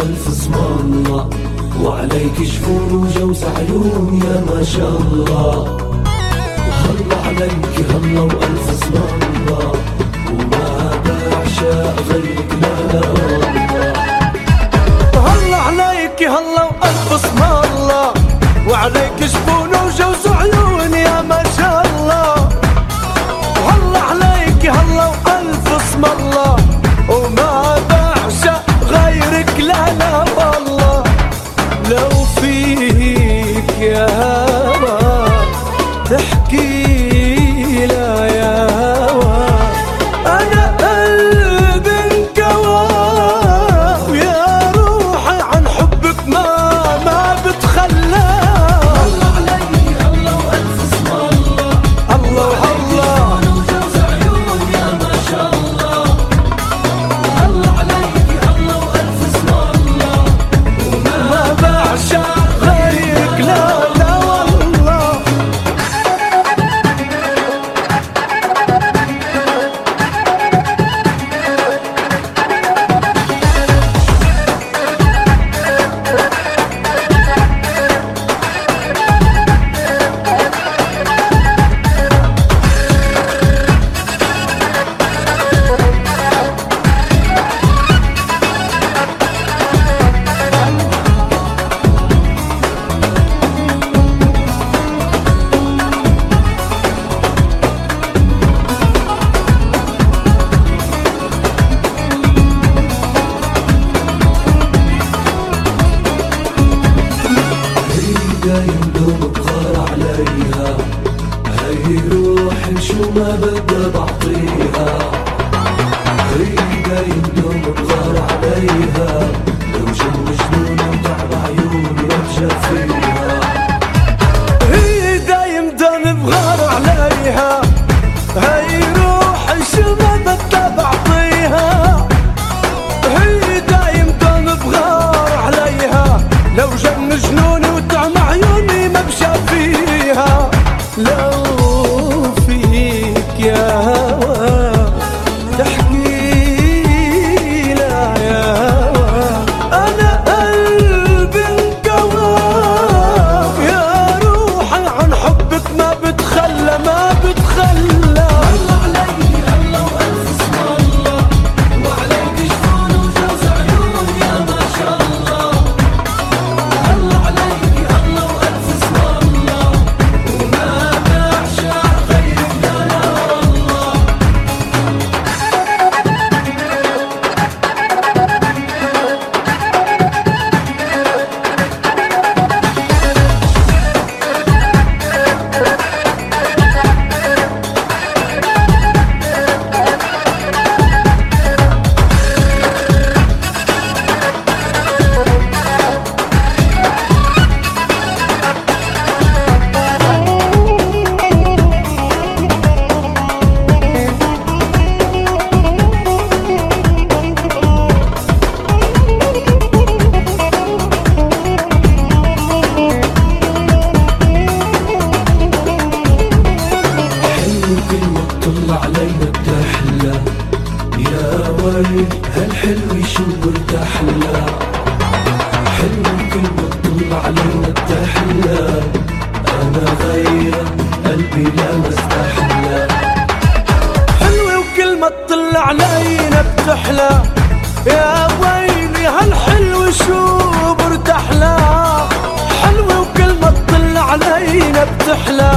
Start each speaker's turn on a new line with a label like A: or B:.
A: وألف اسم الله، وعليك جفون وجوز عيون يا ما شاء الله. هلا عليك هلا وألف اسم الله، وما بعشق غيرك لا لا والله.
B: هلا عليك هلا وألف اسم الله، وعليك جفون وجوز عيون يا ما شاء الله. هلا عليك هلا وألف اسم الله، وما بعشق غيرك لا لا والله. لو فيك يا هوا تحكي لا يا هوا، أنا قلبي انكوى، ويا روحي عن حبك ما بتخلى.
A: هلا عليك هلا وألف اسم الله،
B: الله الله
A: وجوز عيون يا ما شاء الله. هلا عليك هلا وألف اسم الله،
B: ما بعشق غيرك لا لا والله.
A: دايم دوم بغار عليها، هي روحي شو ما بدها بعطيها. هي دايم دوم بغار عليها، لو جن جنوني وتعب عيوني ارجع فيها.
B: هي دايم دم بغار عليها، هي روحي شو ما بدها بعطيها. هي دايم دم بغار عليها، لو جن جنوني وتعم عيوني ما بشا فيها. لو فيك يا هوا تحكي لا يا هوا، أنا قلبي انكوى، يا روحي عن حبك ما بتخلى ما بتخلى.
A: هلا عليك هلا وألف اسم الله، وعليك جفون وجوز عيون يا ما شاء الله. هلا عليك هلا وألف اسم الله، وما بعشق غيرك لا لا والله. كل ما تطلع علينا بتحلى، يا ويل هالحلو شو برتاحلى. حلو كل ما تطلع علينا بتحلى، أنا غيرك قلبي لا مستحلى.
B: حلوة وكل ما تطلع علينا بتحلى، يا ويلي هالحلو شو برتاحلى. حلوة وكل ما تطلع علينا بتحلى،